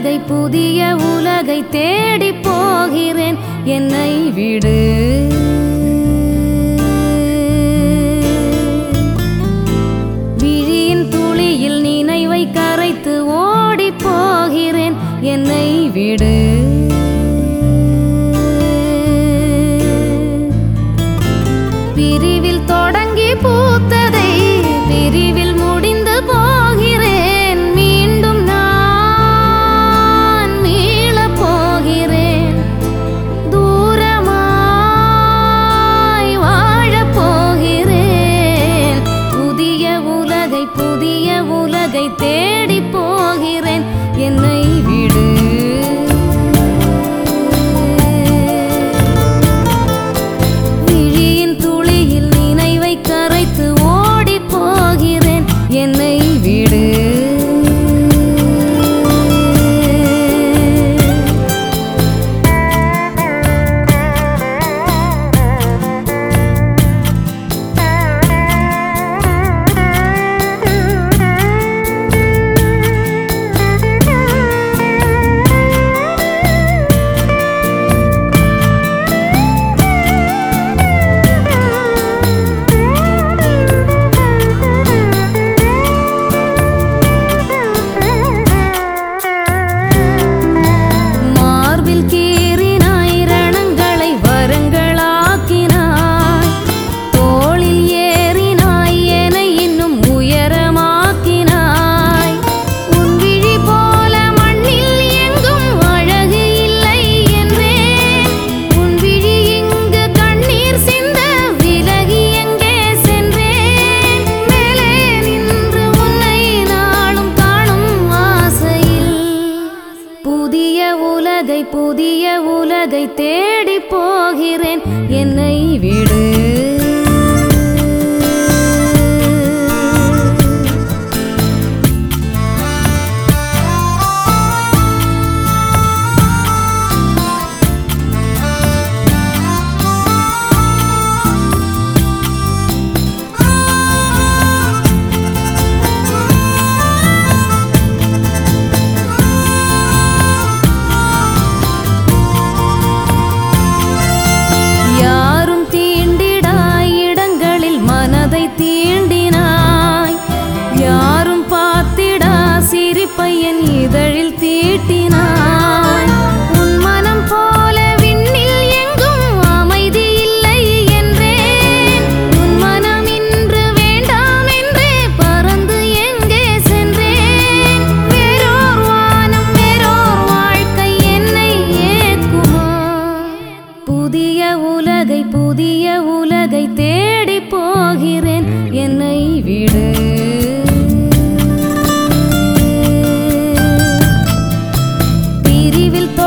உலகை புதிய உலகை தேடி போகிறேன் என்னை விடு விழியின் துளியில் நினைவை கரைத்து ஓடி போகிறேன் என்னை விடு பிரிவில் தொடங்கி பூத்ததை பிரிவில் முடிந்து போகிறேன் மீண்டும் நான் மீளப் போகிறேன் தூரமாய் வாழப் போகிறேன் புதிய உலகை தேடி போகிறேன் என்னை விடு என்னை விடு புதிய உலகை தேடி போகிறேன் என்னை விடு தீண்டினாய் யாரும் பார்த்திடா சிரிப்பையன் இதழில் தீட்டினாய் உன் மனம் போல விண்ணில் எங்கும் அமைதி இல்லை என்றேன் உன் மனம் இன்று வேண்டாம் என்றே பறந்து எங்கே சென்றேன் வேறோர் வானம் வேறோர் வாழ்க்கை என்னை ஏற்குமா புதிய உலகை தேடி போகிறேன் என்னை விடு பிரிவில்